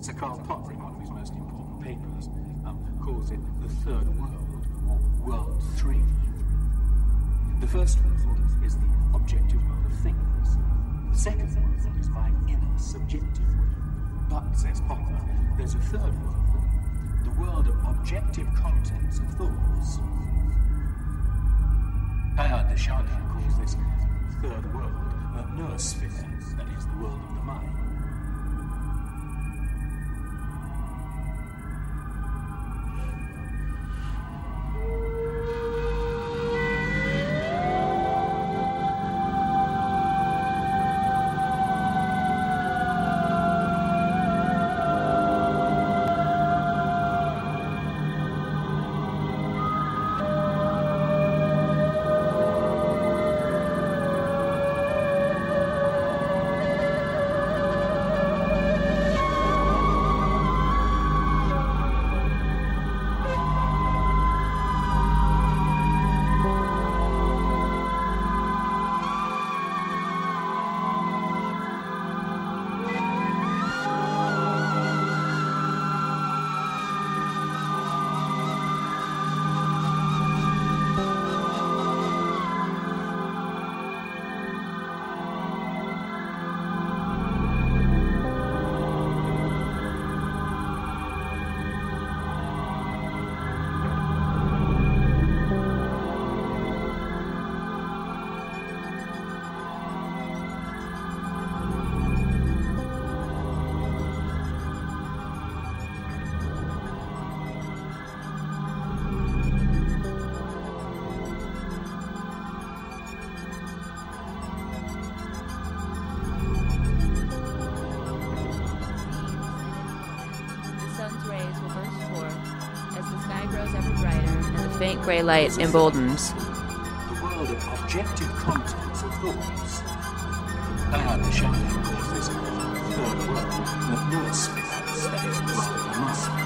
Sir Karl Popper, in one of his most important papers, calls it the third world, or world 3. The first world is the objective world of things. The second world is my inner subjective world. But, says Popper, there's a third world, the world of objective contents of thoughts. Teilhard de Chardin calls this third world a noosphere, that is, the world of the mind. Faint grey light emboldens. The world of objective contents of thoughts. Teilhard de Chardin calls this third world the noosphere, that is, the world of the mind.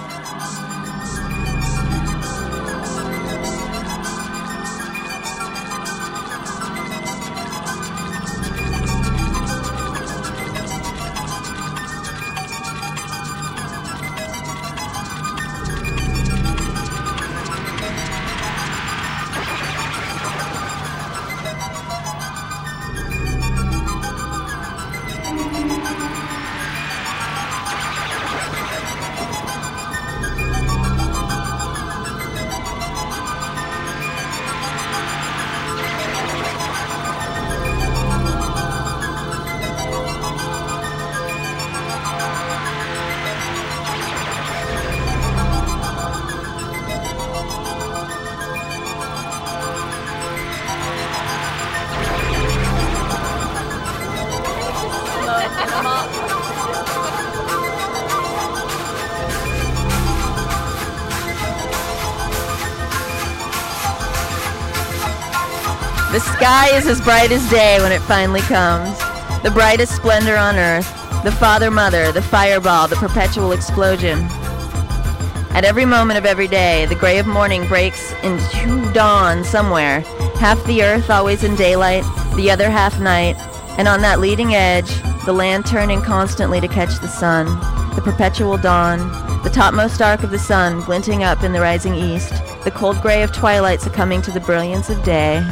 The sky is as bright as day when it finally comes. The brightest splendor on earth. The Father, Mother, the fireball, the perpetual explosion. At every moment of every day, the gray of morning breaks into dawn somewhere. Half the earth always in daylight, the other half night. And on that leading edge, the land turning constantly to catch the sun. The perpetual dawn. The topmost arc of the sun glinting up in the rising east. The cold gray of twilight succumbing to the brilliance of day.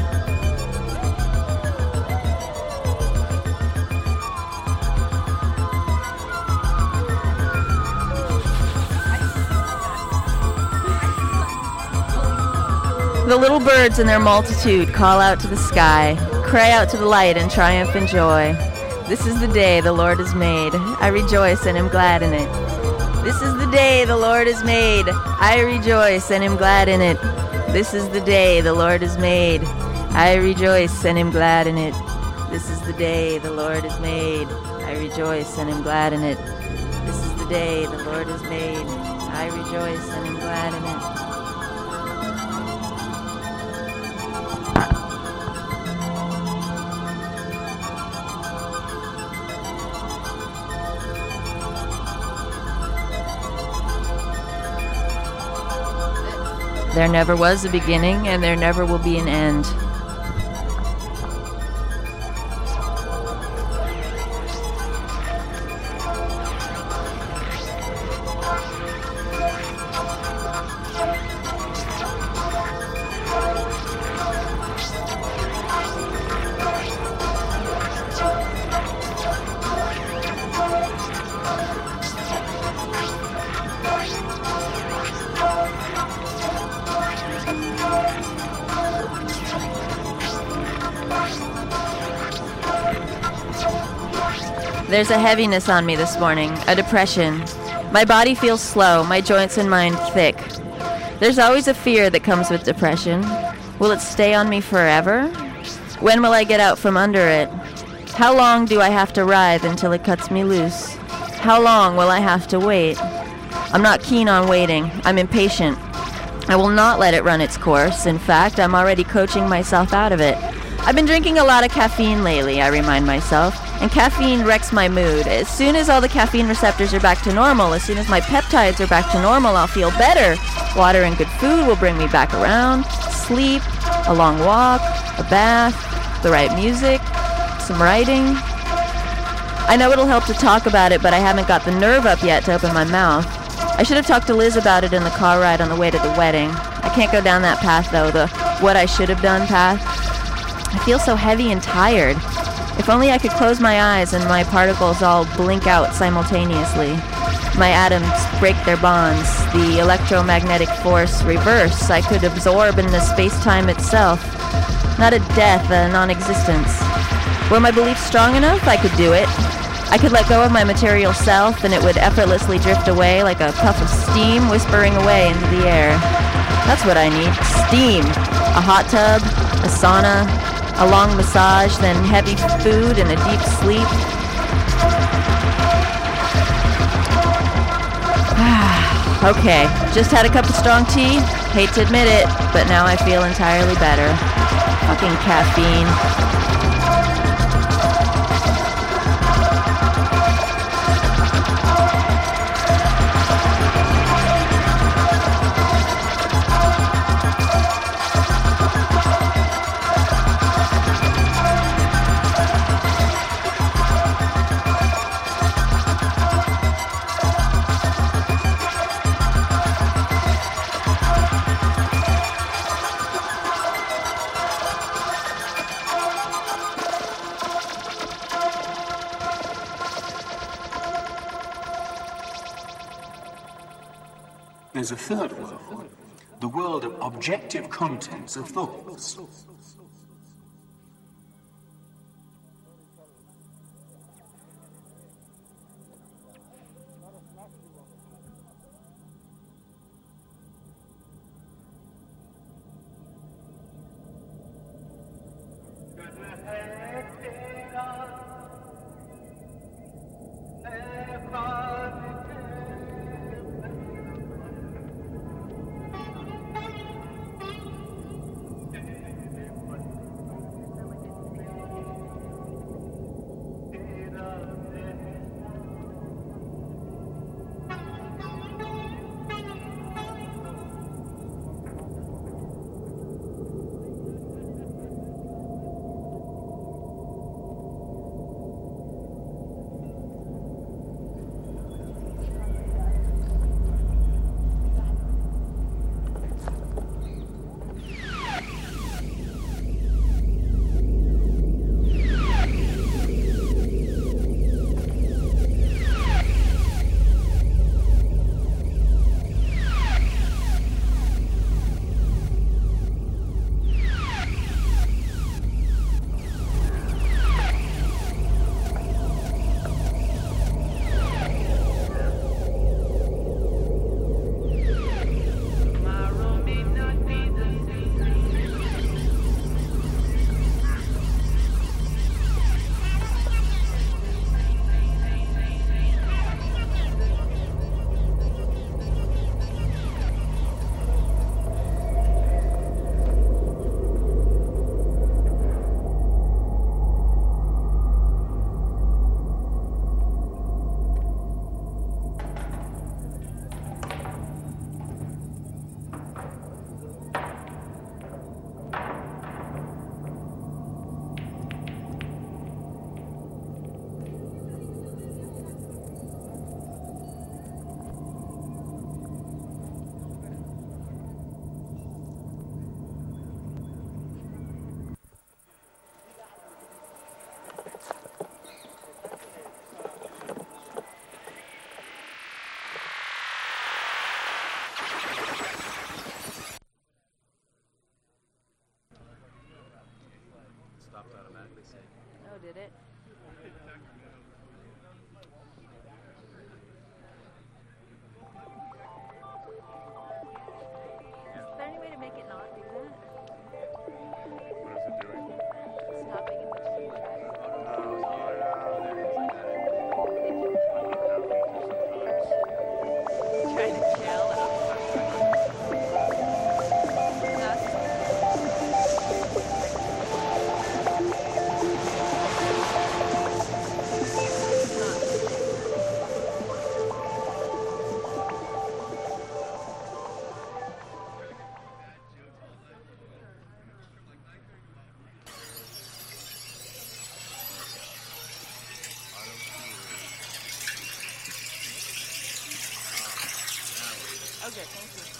The little birds in their multitude call out to the sky, cry out to the light in triumph and joy. This is the day the Lord has made. I rejoice and am glad in it. This is the day the Lord has made. I rejoice and am glad in it. This is the day the Lord has made. I rejoice and am glad in it. This is the day the Lord has made. I rejoice and am glad in it. This is the day the Lord has made. I rejoice and am glad in it. There never was a beginning, and there never will be an end. There's a heaviness on me this morning, a depression. My body feels slow, my joints and mind thick. There's always a fear that comes with depression. Will it stay on me forever? When will I get out from under it? How long do I have to writhe until it cuts me loose? How long will I have to wait? I'm not keen on waiting. I'm impatient. I will not let it run its course. In fact, I'm already coaching myself out of it. I've been drinking a lot of caffeine lately, I remind myself, and caffeine wrecks my mood. As soon as all the caffeine receptors are back to normal, as soon as my peptides are back to normal, I'll feel better. Water and good food will bring me back around. Sleep, a long walk, a bath, the right music, some writing. I know it'll help to talk about it, but I haven't got the nerve up yet to open my mouth. I should have talked to Liz about it in the car ride on the way to the wedding. I can't go down that path, though, the what I should have done path. I feel so heavy and tired. If only I could close my eyes and my particles all blink out simultaneously. My atoms break their bonds, the electromagnetic force reverse. I could absorb in the space-time itself. Not a death, a non-existence. Were my beliefs strong enough? I could do it. I could let go of my material self and it would effortlessly drift away like a puff of steam whispering away into the air. That's what I need. Steam. A hot tub, a sauna, a long massage, then heavy food and a deep sleep. Okay, just had a cup of strong tea. Hate to admit it, but now I feel entirely better. Fucking caffeine. There's a third world, the world of objective contents of thoughts. Oh, did it? pleasure. Thank you.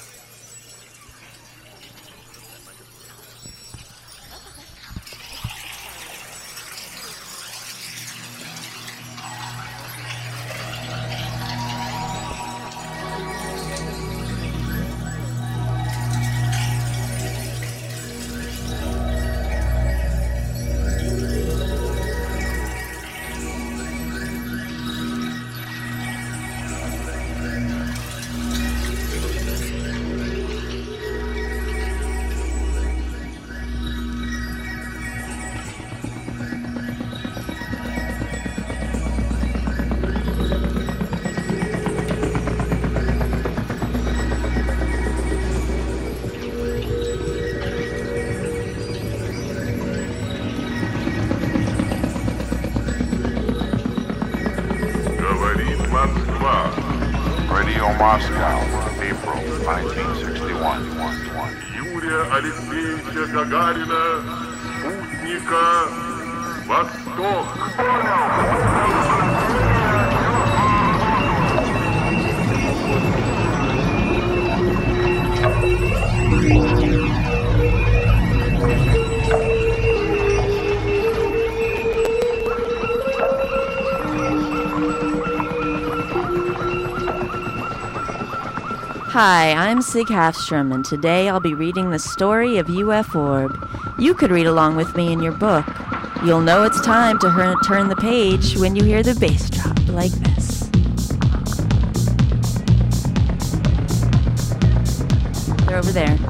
Radio Moscow, April 1961. Юрия Алексеевича Гагарина, спутника «Восток». Hi, I'm Sig Hafstrom, and today I'll be reading the story of UF Orb. You could read along with me in your book. You'll know it's time to turn the page when you hear the bass drop like this. They're over there.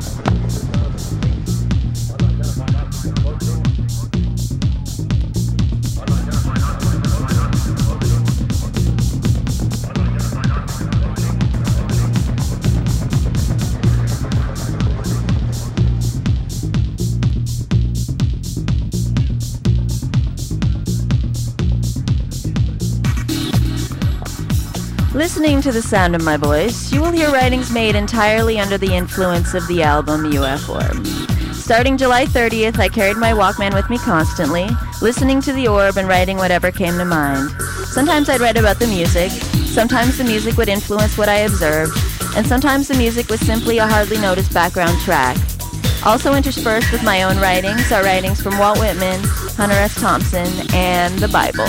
Listening to the sound of my voice, you will hear writings made entirely under the influence of the album UF Orb. Starting July 30th, I carried my Walkman with me constantly, listening to the Orb and writing whatever came to mind. Sometimes I'd write about the music, sometimes the music would influence what I observed, and sometimes the music was simply a hardly noticed background track. Also interspersed with my own writings are writings from Walt Whitman, Hunter S. Thompson, and the Bible.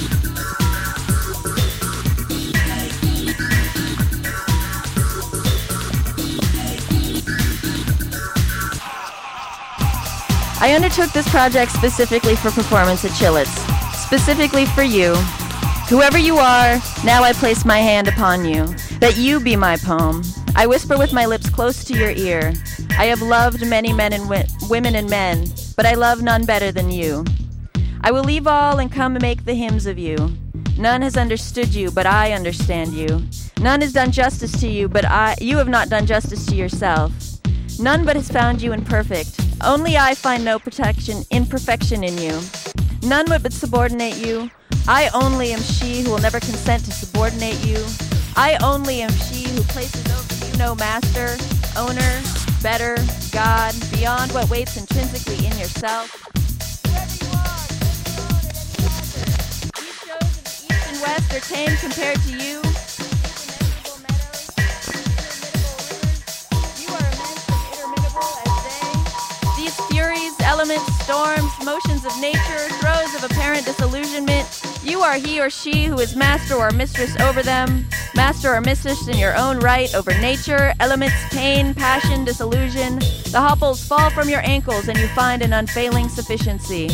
I undertook this project specifically for performance at Chillits, specifically for you. Whoever you are, now I place my hand upon you, that you be my poem. I whisper with my lips close to your ear. I have loved many men and women and men, but I love none better than you. I will leave all and come make the hymns of you. None has understood you, but I understand you. None has done justice to you, but you have not done justice to yourself. None but has found you imperfect. Only I find no imperfection in you. None would but subordinate you. I only am she who will never consent to subordinate you. I only am she who places over you no master, owner, better, God, beyond what waits intrinsically in yourself. Whoever you are, these shows of the east and west are tame compared to you. Elements, storms, motions of nature, throes of apparent disillusionment. You are he or she who is master or mistress over them, master or mistress in your own right over nature, elements, pain, passion, disillusion. The hopples fall from your ankles and you find an unfailing sufficiency.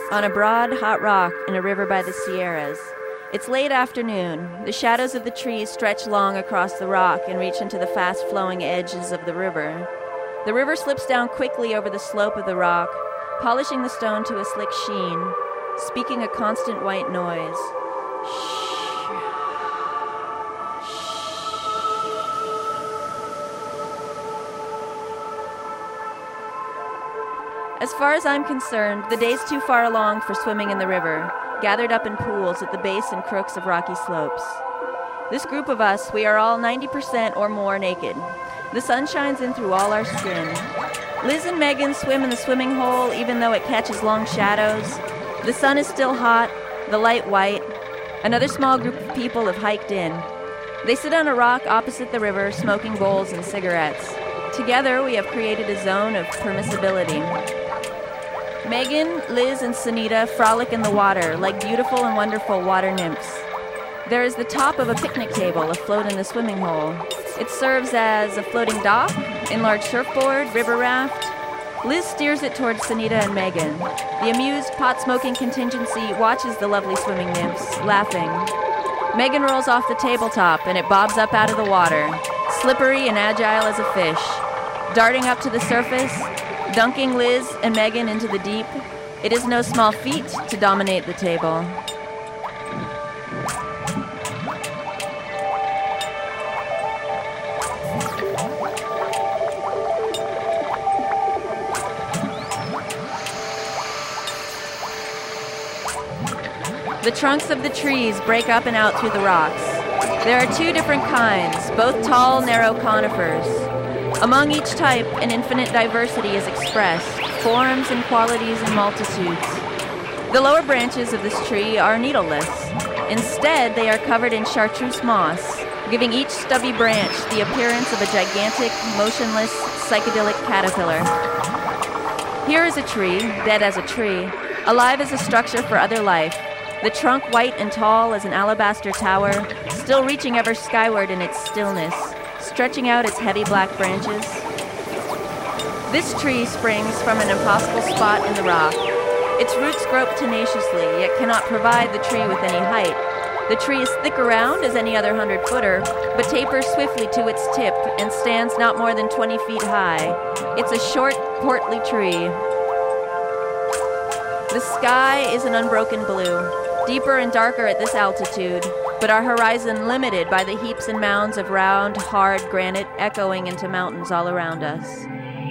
on a broad, hot rock in a river by the Sierras. It's late afternoon. The shadows of the trees stretch long across the rock and reach into the fast-flowing edges of the river. The river slips down quickly over the slope of the rock, polishing the stone to a slick sheen, speaking a constant white noise. Shh. As far as I'm concerned, the day's too far along for swimming in the river, gathered up in pools at the base and crooks of rocky slopes. This group of us, we are all 90% or more naked. The sun shines in through all our skin. Liz and Megan swim in the swimming hole even though it catches long shadows. The sun is still hot, the light white. Another small group of people have hiked in. They sit on a rock opposite the river, smoking bowls and cigarettes. Together, we have created a zone of permissibility. Megan, Liz, and Sunita frolic in the water like beautiful and wonderful water nymphs. There is the top of a picnic table afloat in the swimming hole. It serves as a floating dock, enlarged surfboard, river raft. Liz steers it towards Sunita and Megan. The amused, pot-smoking contingency watches the lovely swimming nymphs, laughing. Megan rolls off the tabletop and it bobs up out of the water, slippery and agile as a fish. Darting up to the surface, dunking Liz and Megan into the deep, it is no small feat to dominate the table. The trunks of the trees break up and out through the rocks. There are two different kinds, both tall, narrow conifers. Among each type, an infinite diversity is expressed, forms and qualities in multitudes. The lower branches of this tree are needleless. Instead, they are covered in chartreuse moss, giving each stubby branch the appearance of a gigantic, motionless, psychedelic caterpillar. Here is a tree, dead as a tree, alive as a structure for other life, the trunk white and tall as an alabaster tower, still reaching ever skyward in its stillness, stretching out its heavy black branches. This tree springs from an impossible spot in the rock. Its roots grope tenaciously, yet cannot provide the tree with any height. The tree is thick around as any other 100-footer, but tapers swiftly to its tip and stands not more than 20 feet high. It's a short, portly tree. The sky is an unbroken blue, deeper and darker at this altitude, but our horizon limited by the heaps and mounds of round, hard granite echoing into mountains all around us.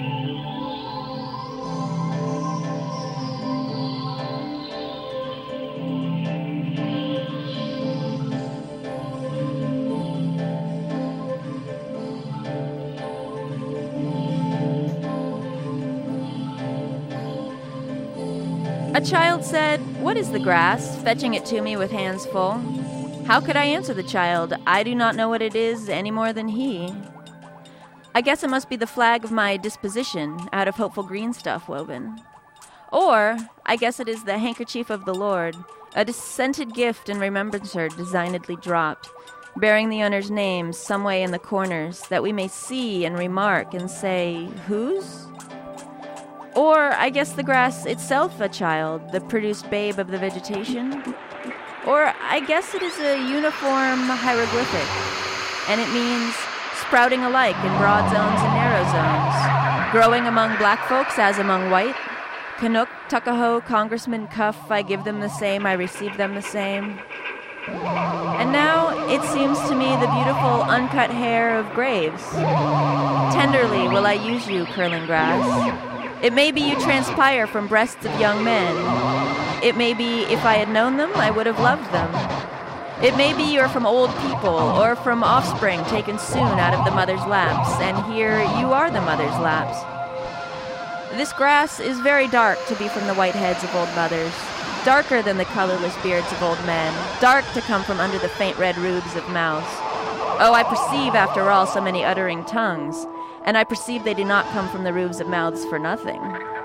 A child said, "What is the grass?" fetching it to me with hands full. How could I answer the child? I do not know what it is any more than he. I guess it must be the flag of my disposition, out of hopeful green stuff woven. Or, I guess it is the handkerchief of the Lord, a scented gift and remembrancer designedly dropped, bearing the owner's name some way in the corners, that we may see and remark and say, whose? Or, I guess the grass itself a child, the produced babe of the vegetation. Or, I guess it is a uniform hieroglyphic, and it means sprouting alike in broad zones and narrow zones, growing among black folks as among white. Canuck, Tuckahoe, Congressman Cuff, I give them the same, I receive them the same. And now, it seems to me the beautiful uncut hair of graves. Tenderly will I use you, curling grass. It may be you transpire from breasts of young men. It may be if I had known them, I would have loved them. It may be you are from old people, or from offspring taken soon out of the mother's laps, and here you are the mother's laps. This grass is very dark to be from the white heads of old mothers, darker than the colorless beards of old men, dark to come from under the faint red roofs of mouths. Oh, I perceive, after all, so many uttering tongues, and I perceive they do not come from the roofs of mouths for nothing.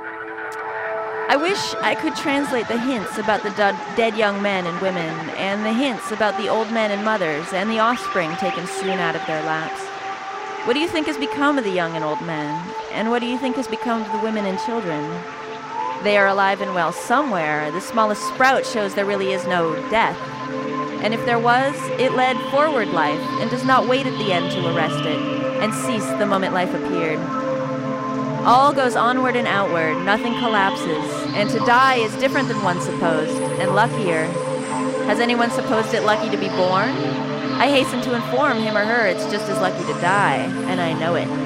I wish I could translate the hints about the dead young men and women, and the hints about the old men and mothers, and the offspring taken soon out of their laps. What do you think has become of the young and old men? And what do you think has become of the women and children? They are alive and well somewhere. The smallest sprout shows there really is no death. And if there was, it led forward life and does not wait at the end to arrest it and cease the moment life appeared. All goes onward and outward, nothing collapses, and to die is different than one supposed, and luckier. Has anyone supposed it lucky to be born? I hasten to inform him or her it's just as lucky to die, and I know it.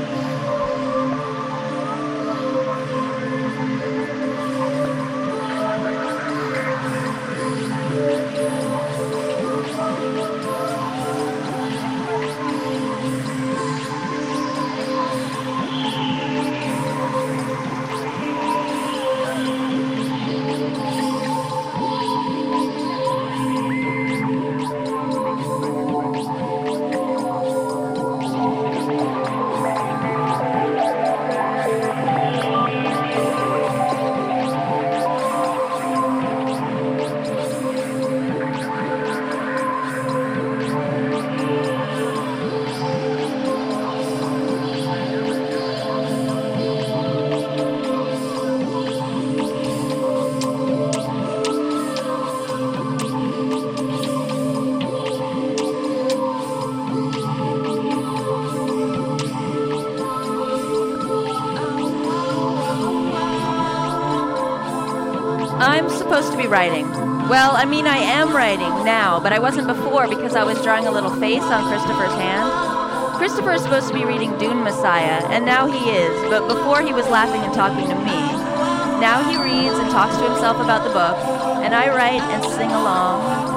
I'm supposed to be writing. Well, I mean, I am writing now, but I wasn't before because I was drawing a little face on Christopher's hand. Christopher is supposed to be reading Dune Messiah, and now he is, but before he was laughing and talking to me. Now he reads and talks to himself about the book, and I write and sing along.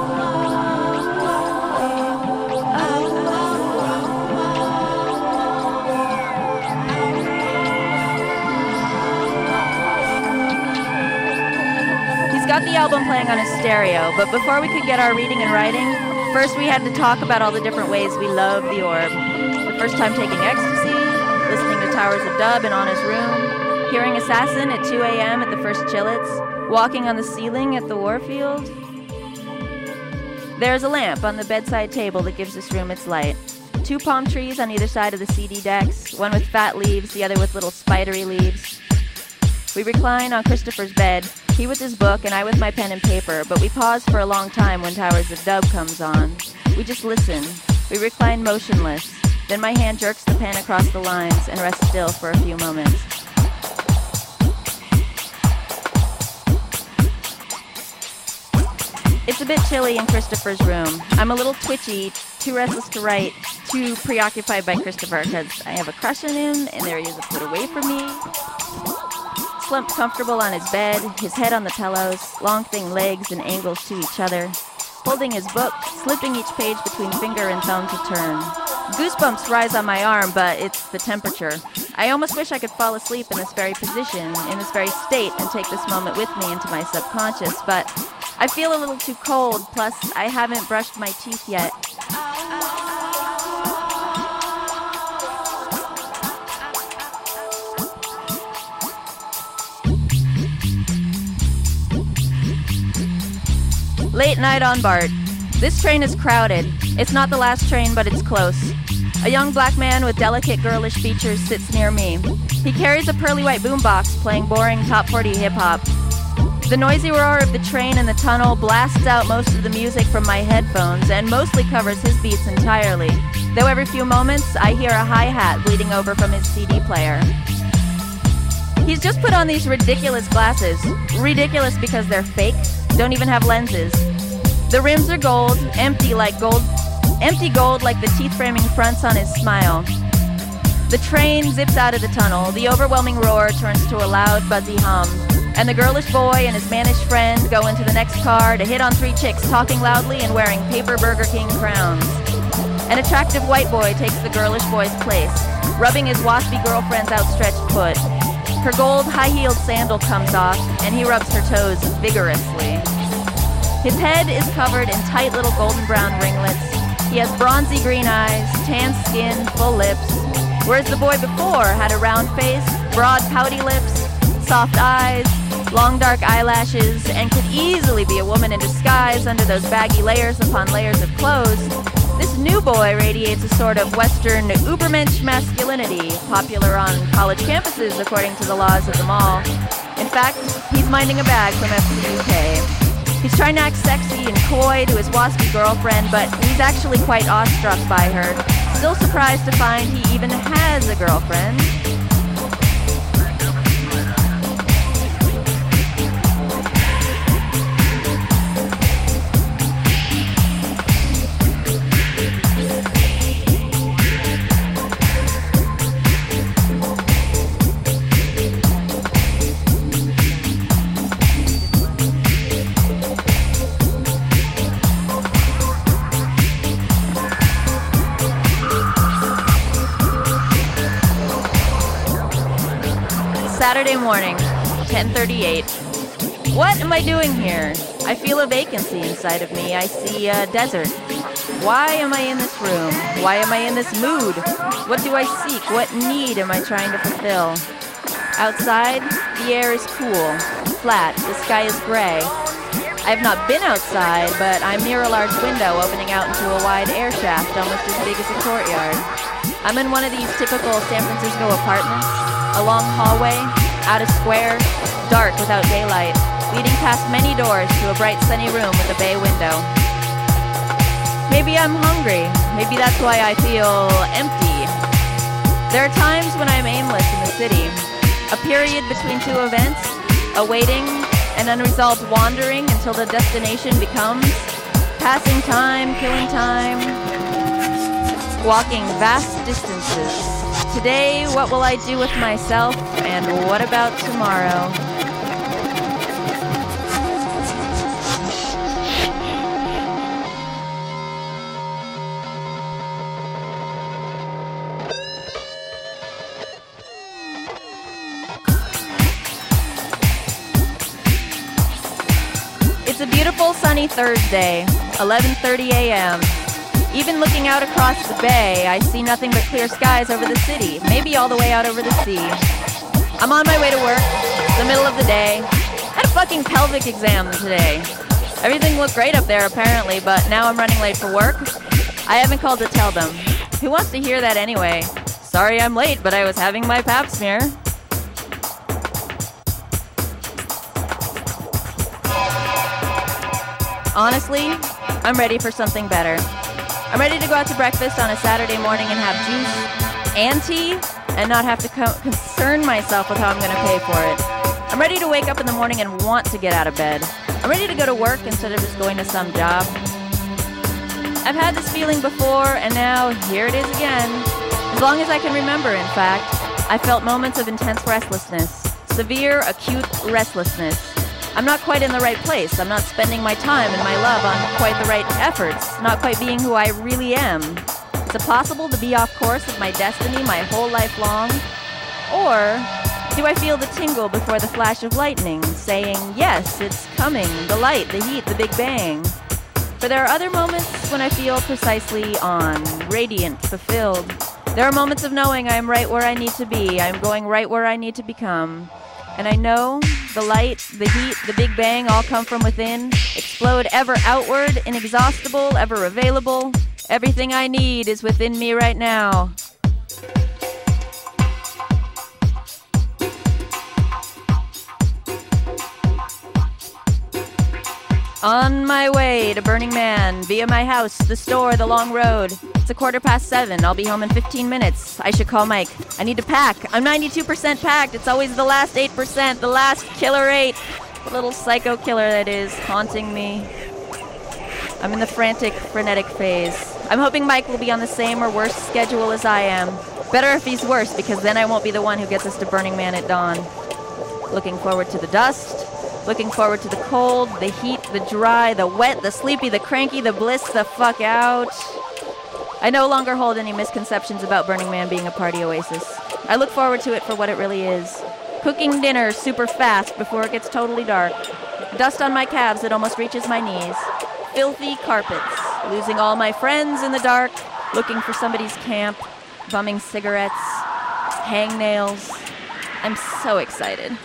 Got the album playing on his stereo, but before we could get our reading and writing, first we had to talk about all the different ways we love the orb. The first time taking ecstasy, listening to Towers of Dub in Anna's room, hearing Assassin at 2 a.m. at the first Chillets, walking on the ceiling at the Warfield. There's a lamp on the bedside table that gives this room its light. 2 palm trees on either side of the CD decks, one with fat leaves, the other with little spidery leaves. We recline on Christopher's bed, he with his book and I with my pen and paper, but we pause for a long time when Towers of Dub comes on. We just listen. We recline motionless. Then my hand jerks the pen across the lines and rests still for a few moments. It's a bit chilly in Christopher's room. I'm a little twitchy, too restless to write, too preoccupied by Christopher because I have a crush on him and there he is a foot away from me. Slumped comfortable on his bed, his head on the pillows, long thin legs and angles to each other, holding his book, slipping each page between finger and thumb to turn. Goosebumps rise on my arm, but it's the temperature. I almost wish I could fall asleep in this very position, in this very state, and take this moment with me into my subconscious, but I feel a little too cold, plus I haven't brushed my teeth yet. Late night on BART. This train is crowded. It's not the last train, but it's close. A young black man with delicate girlish features sits near me. He carries a pearly white boombox playing boring top 40 hip-hop. The noisy roar of the train in the tunnel blasts out most of the music from my headphones and mostly covers his beats entirely, though every few moments I hear a hi-hat bleeding over from his CD player. He's just put on these ridiculous glasses. Ridiculous because they're fake, don't even have lenses. The rims are gold, empty gold like the teeth-framing fronts on his smile. The train zips out of the tunnel, the overwhelming roar turns to a loud, buzzy hum, and the girlish boy and his mannish friend go into the next car to hit on 3 chicks talking loudly and wearing paper Burger King crowns. An attractive white boy takes the girlish boy's place, rubbing his waspy girlfriend's outstretched foot. Her gold high-heeled sandal comes off, and he rubs her toes vigorously. His head is covered in tight little golden brown ringlets. He has bronzy green eyes, tan skin, full lips, whereas the boy before had a round face, broad pouty lips, soft eyes, long dark eyelashes, and could easily be a woman in disguise under those baggy layers upon layers of clothes. This new boy radiates a sort of Western Ubermensch masculinity, popular on college campuses according to the laws of the mall. In fact, he's minding a bag from FCUK. He's trying to act sexy and coy to his waspy girlfriend, but he's actually quite awestruck by her. Still surprised to find he even has a girlfriend. Saturday morning, 10:38. What am I doing here? I feel a vacancy inside of me. I see a desert. Why am I in this room? Why am I in this mood? What do I seek? What need am I trying to fulfill? Outside, the air is cool, flat, the sky is gray. I have not been outside, but I'm near a large window opening out into a wide air shaft almost as big as a courtyard. I'm in one of these typical San Francisco apartments. A long hallway, out of square, dark without daylight, leading past many doors to a bright sunny room with a bay window. Maybe I'm hungry. Maybe that's why I feel empty. There are times when I'm aimless in the city. A period between two events, a waiting and unresolved wandering until the destination becomes passing time, killing time, walking vast distances. Today, what will I do with myself, and what about tomorrow? It's a beautiful sunny Thursday, 11:30 a.m. Even looking out across the bay, I see nothing but clear skies over the city, maybe all the way out over the sea. I'm on my way to work. It's the middle of the day. I had a fucking pelvic exam today. Everything looked great up there apparently, but now I'm running late for work. I haven't called to tell them. Who wants to hear that anyway? Sorry I'm late, but I was having my pap smear. Honestly, I'm ready for something better. I'm ready to go out to breakfast on a Saturday morning and have juice and tea and not have to concern myself with how I'm going to pay for it. I'm ready to wake up in the morning and want to get out of bed. I'm ready to go to work instead of just going to some job. I've had this feeling before, and now here it is again. As long as I can remember, in fact, I felt moments of intense restlessness, severe, acute restlessness. I'm not quite in the right place. I'm not spending my time and my love on quite the right efforts, not quite being who I really am. Is it possible to be off course with my destiny my whole life long? Or do I feel the tingle before the flash of lightning, saying, yes, it's coming, the light, the heat, the big bang? For there are other moments when I feel precisely on, radiant, fulfilled. There are moments of knowing I am right where I need to be, I am going right where I need to become. And I know the light, the heat, the big bang all come from within, explode ever outward, inexhaustible, ever available. Everything I need is within me right now. On my way to Burning Man, via my house, the store, the long road. It's 7:15. I'll be home in 15 minutes. I should call Mike. I need to pack. I'm 92% packed. It's always the last 8%, the last killer 8. The little psycho killer that is haunting me. I'm in the frantic, frenetic phase. I'm hoping Mike will be on the same or worse schedule as I am. Better if he's worse, because then I won't be the one who gets us to Burning Man at dawn. Looking forward to the dust. Looking forward to the cold, the heat, the dry, the wet, the sleepy, the cranky, the bliss the fuck out. I no longer hold any misconceptions about Burning Man being a party oasis. I look forward to it for what it really is. Cooking dinner super fast before it gets totally dark. Dust on my calves that almost reaches my knees. Filthy carpets. Losing all my friends in the dark. Looking for somebody's camp. Bumming cigarettes. Hangnails. I'm so excited.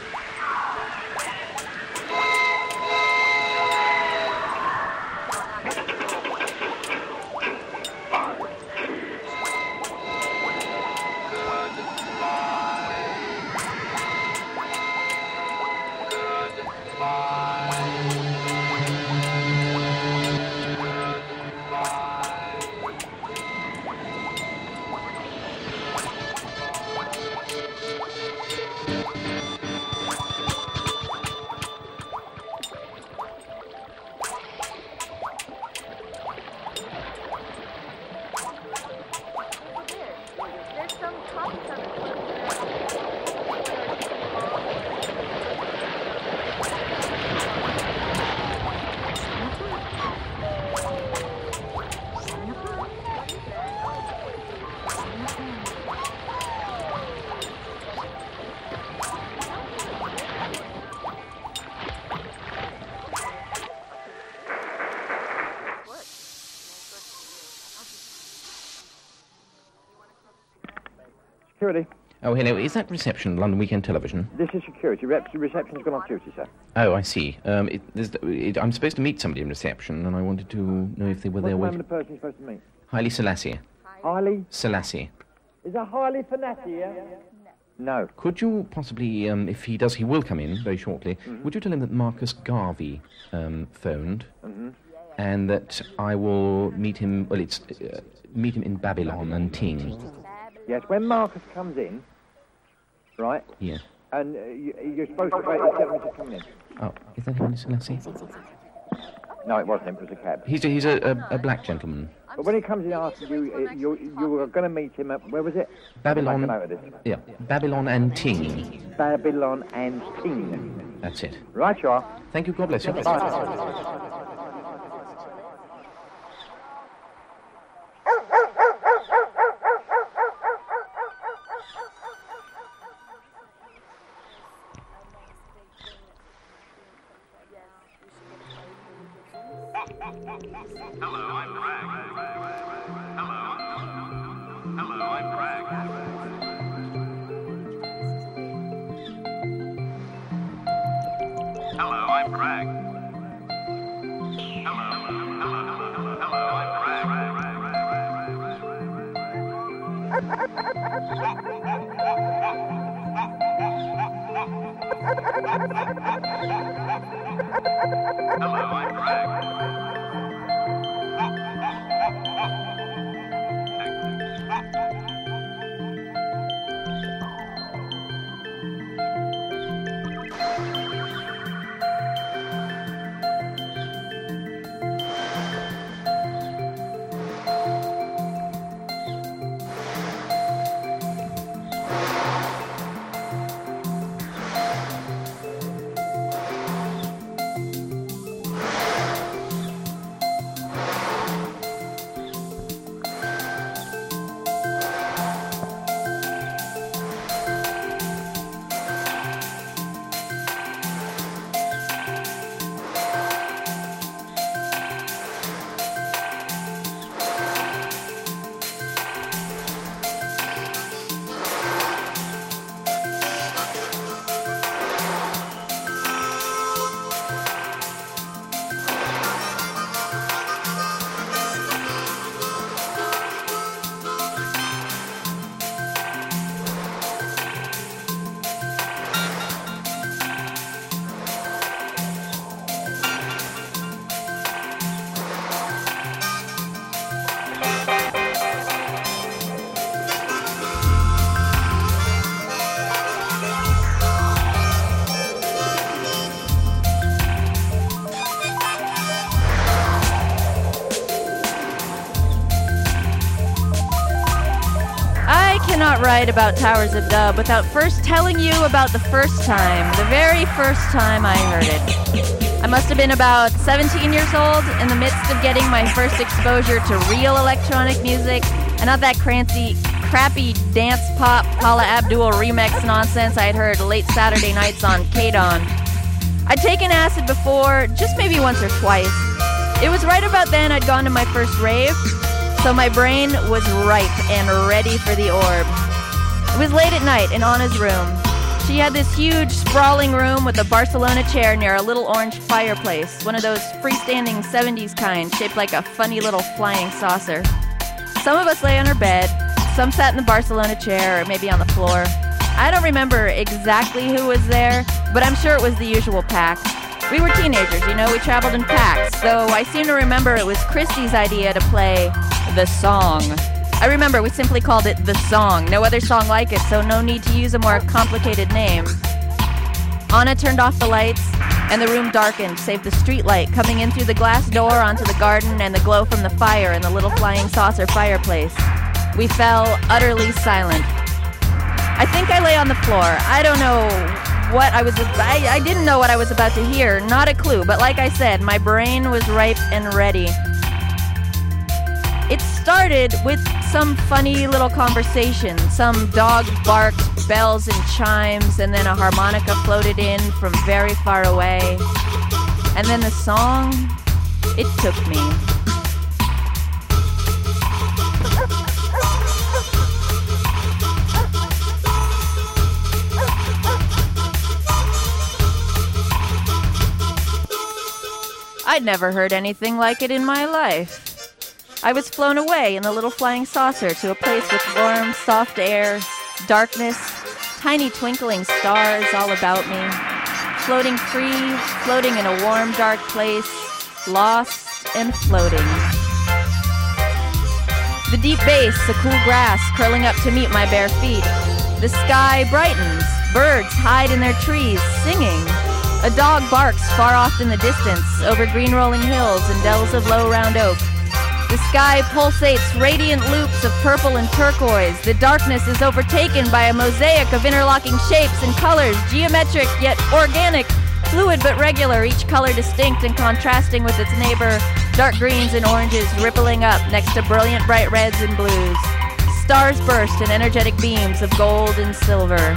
Security. Oh, hello. Is that reception, London Weekend Television? This is security. Reception's gone off duty, sir. Oh, I see. I'm supposed to meet somebody in reception, and I wanted to know if they were there with... What's the name of the person you're supposed to meet? Haile Selassie. Haile? Selassie. Is that Haile Selassie, yeah? No. Could you possibly, if he does, he will come in very shortly, would you tell him that Marcus Garvey phoned, and that I will meet him, meet him in Babylon and Ting. Yes, when Marcus comes in, right? Yeah. And you're supposed to wait until 7 minutes coming in. Oh, is that Haile Selassie? No, it wasn't him, it was a cab. He's a black gentleman. But when he comes in after you were going to meet him at, where was it? Babylon. Make a note of this. Yeah, Babylon and Ting. Babylon and Ting. That's it. Right, you are. Thank you, God bless you. Cannot write about Towers of Dub without first telling you about the first time, the very first time I heard it. I must have been about 17 years old, in the midst of getting my first exposure to real electronic music, and not that crappy dance pop Paula Abdul remix nonsense I had heard late Saturday nights on K-Don. I'd taken acid before, just maybe once or twice. It was right about then I'd gone to my first rave, so my brain was ripe and ready for the orb. It was late at night in Anna's room. She had this huge, sprawling room with a Barcelona chair near a little orange fireplace, one of those freestanding 70s kind, shaped like a funny little flying saucer. Some of us lay on her bed, some sat in the Barcelona chair, or maybe on the floor. I don't remember exactly who was there, but I'm sure it was the usual pack. We were teenagers, you know, we traveled in packs, so I seem to remember it was Christy's idea to play The Song. I remember we simply called it The Song, no other song like it, so no need to use a more complicated name. Anna turned off the lights, and the room darkened, save the street light coming in through the glass door onto the garden and the glow from the fire in the little flying saucer fireplace. We fell utterly silent. I think I lay on the floor. I don't know what I didn't know what I was about to hear, not a clue, but like I said, my brain was ripe and ready. It started with some funny little conversation. Some dog barked, bells and chimes, and then a harmonica floated in from very far away. And then the song, it took me. I'd never heard anything like it in my life. I was flown away in a little flying saucer to a place with warm, soft air, darkness, tiny twinkling stars all about me. Floating free, floating in a warm, dark place, lost and floating. The deep bass, the cool grass curling up to meet my bare feet. The sky brightens, birds hide in their trees, singing. A dog barks far off in the distance, over green rolling hills and dells of low round oak. The sky pulsates radiant loops of purple and turquoise. The darkness is overtaken by a mosaic of interlocking shapes and colors, geometric yet organic, fluid but regular, each color distinct and contrasting with its neighbor, dark greens and oranges rippling up next to brilliant bright reds and blues. Stars burst in energetic beams of gold and silver.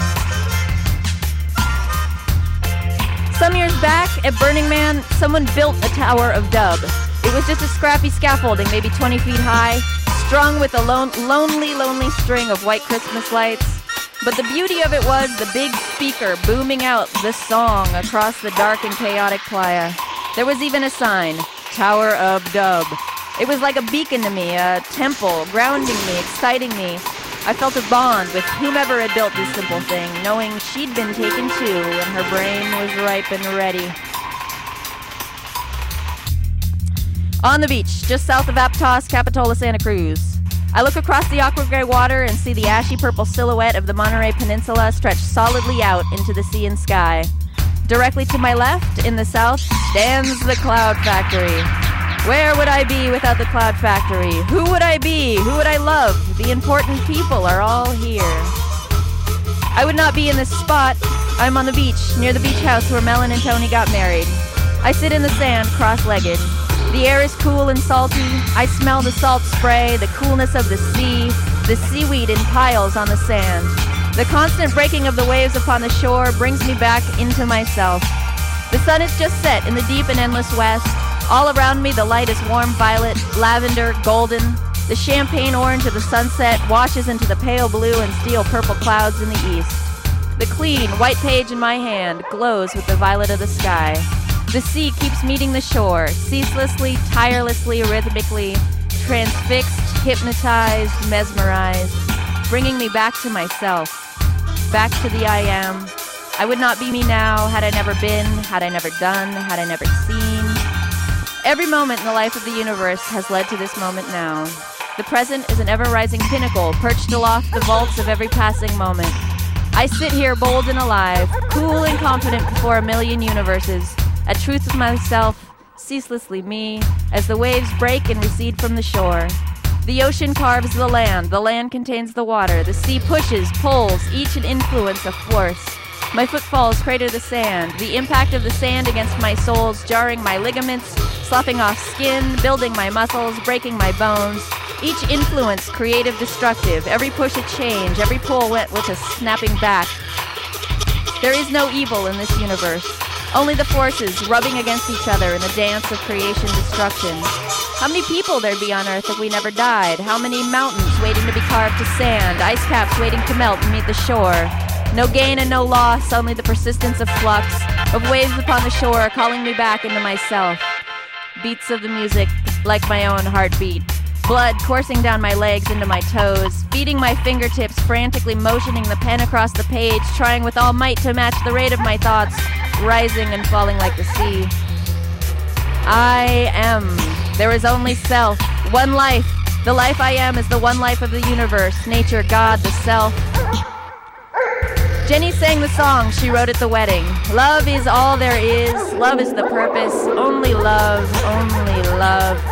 Some years back, at Burning Man, someone built a tower of dub. It was just a scrappy scaffolding, maybe 20 feet high, strung with a lonely string of white Christmas lights. But the beauty of it was the big speaker booming out the song across the dark and chaotic playa. There was even a sign, Tower of Dub. It was like a beacon to me, a temple, grounding me, exciting me. I felt a bond with whomever had built this simple thing, knowing she'd been taken too and her brain was ripe and ready. On the beach, just south of Aptos, Capitola, Santa Cruz. I look across the aqua gray water and see the ashy purple silhouette of the Monterey Peninsula stretched solidly out into the sea and sky. Directly to my left, in the south, stands the Cloud Factory. Where would I be without the Cloud Factory? Who would I be? Who would I love? The important people are all here. I would not be in this spot. I'm on the beach, near the beach house where Melon and Tony got married. I sit in the sand, cross-legged. The air is cool and salty. I smell the salt spray, the coolness of the sea, the seaweed in piles on the sand. The constant breaking of the waves upon the shore brings me back into myself. The sun is just set in the deep and endless west. All around me the light is warm violet, lavender, golden. The champagne orange of the sunset washes into the pale blue and steel purple clouds in the east. The clean white page in my hand glows with the violet of the sky. The sea keeps meeting the shore, ceaselessly, tirelessly, rhythmically, transfixed, hypnotized, mesmerized, bringing me back to myself, back to the I am. I would not be me now had I never been, had I never done, had I never seen. Every moment in the life of the universe has led to this moment now. The present is an ever-rising pinnacle perched aloft the vaults of every passing moment. I sit here bold and alive, cool and confident before a million universes, at truth with myself, ceaselessly me, as the waves break and recede from the shore. The ocean carves the land contains the water, the sea pushes, pulls, each an influence, a force. My footfalls crater the sand, the impact of the sand against my soles, jarring my ligaments, sloughing off skin, building my muscles, breaking my bones. Each influence creative, destructive, every push a change, every pull went with a snapping back. There is no evil in this universe. Only the forces rubbing against each other in a dance of creation destruction. How many people there'd be on Earth if we never died? How many mountains waiting to be carved to sand? Ice caps waiting to melt and meet the shore? No gain and no loss, only the persistence of flux, of waves upon the shore calling me back into myself. Beats of the music, like my own heartbeat. Blood coursing down my legs into my toes, feeding my fingertips, frantically motioning the pen across the page, trying with all might to match the rate of my thoughts, rising and falling like the sea. I am. There is only self. One life. The life I am is the one life of the universe, nature, God, the self. Jenny sang the song she wrote at the wedding. Love is all there is. Love is the purpose. Only love. Only love.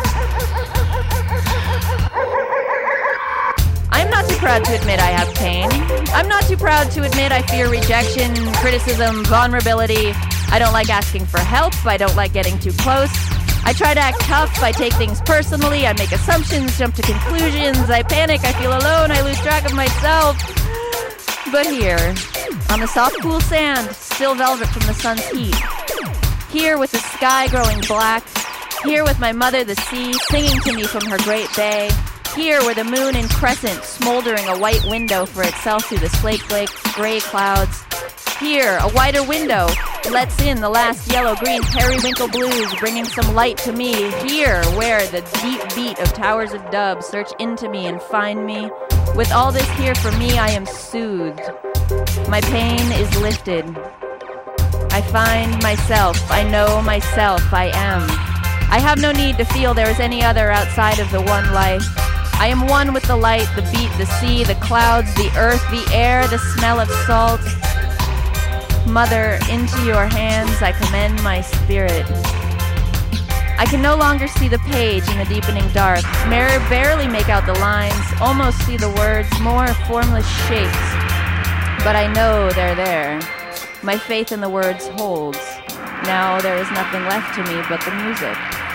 I'm not too proud to admit I have pain. I'm not too proud to admit I fear rejection, criticism, vulnerability. I don't like asking for help. I don't like getting too close. I try to act tough. I take things personally. I make assumptions, jump to conclusions. I panic. I feel alone. I lose track of myself. But here, on the soft, cool sand, still velvet from the sun's heat. Here with the sky growing black. Here with my mother, the sea, singing to me from her great bay. Here where the moon in crescent smoldering a white window for itself through the slate-flake gray clouds. Here, a wider window lets in the last yellow-green periwinkle blues, bringing some light to me. Here, where the deep beat of towers of dubs search into me and find me. With all this here for me, I am soothed. My pain is lifted. I find myself. I know myself. I am. I have no need to feel there is any other outside of the one life. I am one with the light, the beat, the sea, the clouds, the earth, the air, the smell of salt. Mother, into your hands I commend my spirit. I can no longer see the page in the deepening dark. Barely make out the lines, almost see the words, more formless shapes. But I know they're there. My faith in the words holds. Now there is nothing left to me but the music.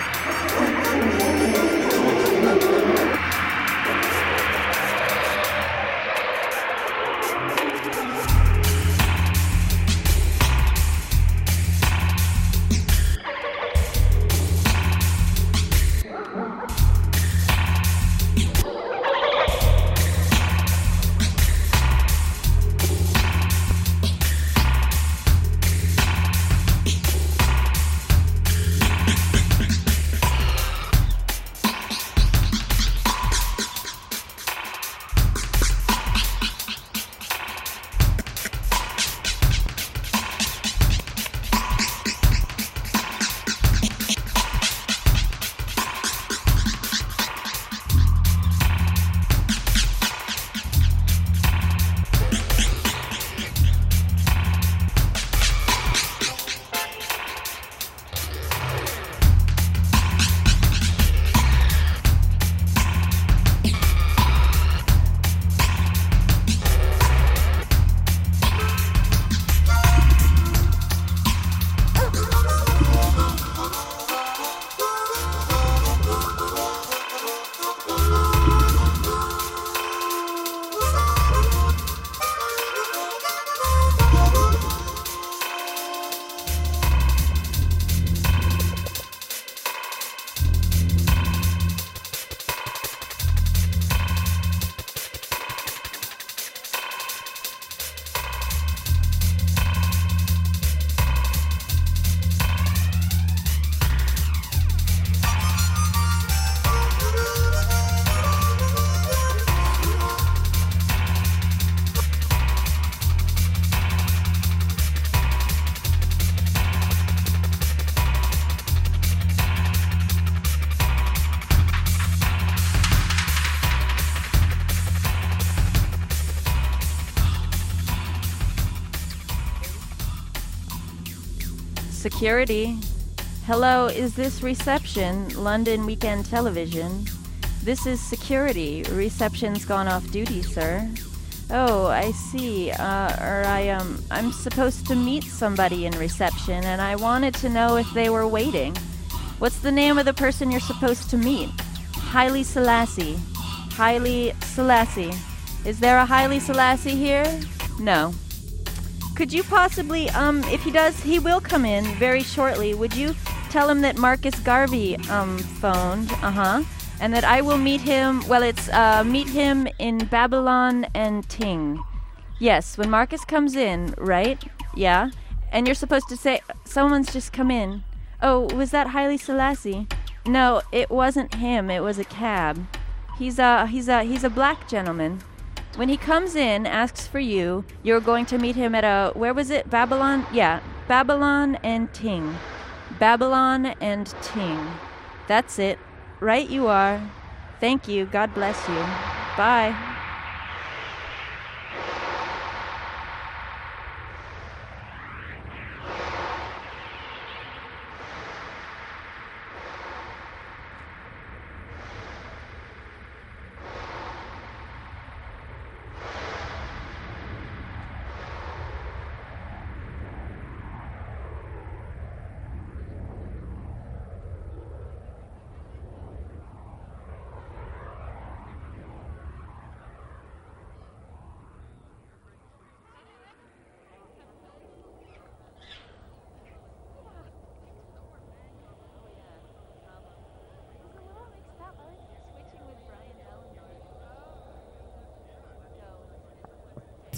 Security. Hello, is this reception? London Weekend Television. This is security. Reception's gone off duty, sir. Oh, I see. I'm supposed to meet somebody in reception, and I wanted to know if they were waiting. What's the name of the person you're supposed to meet? Haile Selassie. Haile Selassie. Is there a Haile Selassie here? No. Could you possibly, if he does, he will come in very shortly. Would you tell him that Marcus Garvey, phoned, and that I will meet him, meet him in Babylon and Ting. Yes, when Marcus comes in, right? Yeah? And you're supposed to say, someone's just come in. Oh, was that Haile Selassie? No, it wasn't him, it was a cab. He's a black gentleman. When he comes in, asks for you, you're going to meet him at where was it? Babylon? Yeah, Babylon and Ting. Babylon and Ting. That's it. Right you are. Thank you. God bless you. Bye.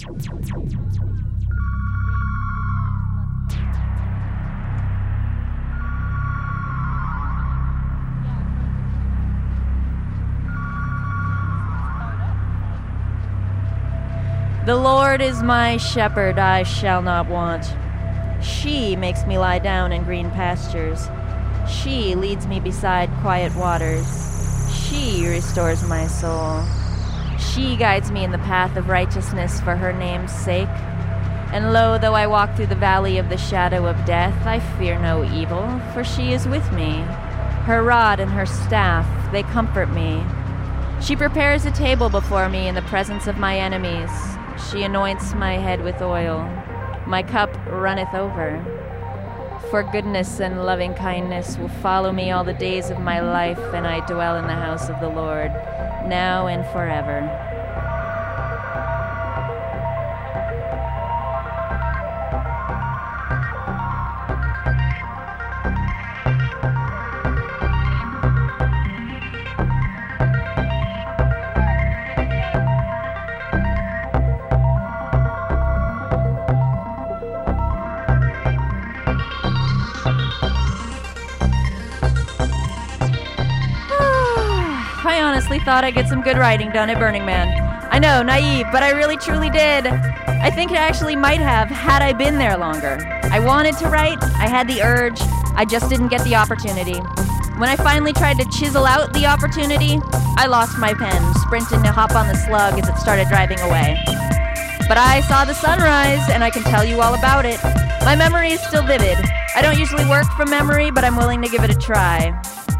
The Lord is my shepherd, I shall not want. She makes me lie down in green pastures. She leads me beside quiet waters. She restores my soul. She guides me in the path of righteousness for her name's sake. And lo, though I walk through the valley of the shadow of death, I fear no evil, for she is with me. Her rod and her staff, they comfort me. She prepares a table before me in the presence of my enemies. She anoints my head with oil. My cup runneth over. For goodness and loving kindness will follow me all the days of my life, and I dwell in the house of the Lord, now and forever. Thought I'd get some good writing done at Burning Man. I know, naive, but I really truly did. I think I actually might have had I been there longer. I wanted to write, I had the urge, I just didn't get the opportunity. When I finally tried to chisel out the opportunity, I lost my pen, sprinting to hop on the slug as it started driving away. But I saw the sunrise, and I can tell you all about it. My memory is still vivid. I don't usually work from memory, but I'm willing to give it a try.